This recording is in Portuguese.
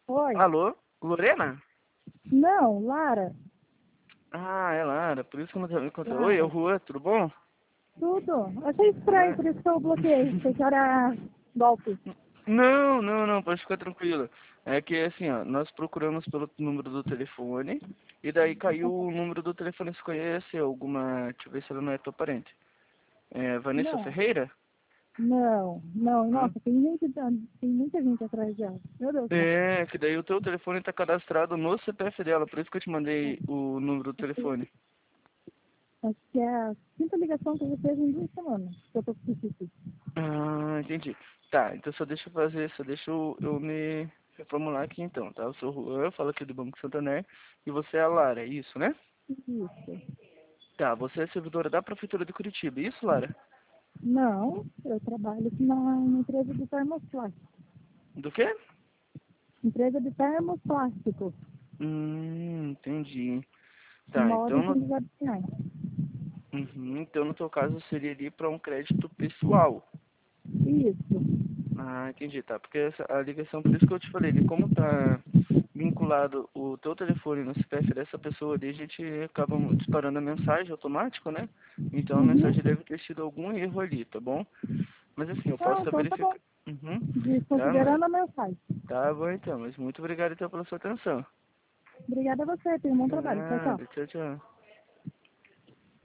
Oi. Alô? Lorena? Não, Lara. Ah, é Lara, por isso que eu não me encontrei. Oi, é o Lara. Juan, tudo bom? Tudo. Achei estranho, Ah. por isso que eu bloqueei. Achei que era golpe. Não, pode ficar tranquila. É que assim, ó, nós procuramos pelo número do telefone e daí caiu o número do telefone. Você conhece alguma? Deixa eu ver se ela não é tua parente. É Vanessa Não. Ferreira? Não, não. Hã? Nossa, tem muita gente atrás dela. Meu Deus do céu. É, que daí o teu telefone tá cadastrado no CPF dela, por isso que eu te mandei o número do telefone. Acho que é a quinta ligação que eu fiz em 2 semanas. Que eu tô com isso. Ah, entendi. Tá, então só deixa eu me reformular aqui então, tá? Eu sou o Juan, eu falo aqui do Banco Santander, e você é a Lara, é isso, né? Isso. Tá, você é servidora da Prefeitura de Curitiba, isso, Lara? Não, eu trabalho aqui na empresa de termoplástico. Do quê? Empresa de termoplástico. Entendi. Que Tá, mora então em no, São José dos Pinhais. então no teu caso seria ali para um crédito pessoal. Isso. Ah, entendi, tá. Porque a ligação, por isso que eu te falei, como tá vinculado o teu telefone no CPF dessa pessoa ali, a gente acaba disparando a mensagem automático, né? Então a Uhum. mensagem deve ter sido algum erro ali, tá bom? Mas assim, eu posso Ah, estar então tá bom. verificando. Uhum. Tá, mas Desconsiderando a mensagem. tá bom então, mas muito obrigado então pela sua atenção. Obrigada a você, tenha um bom De trabalho. Tchau, tchau. nada, tchau, tchau.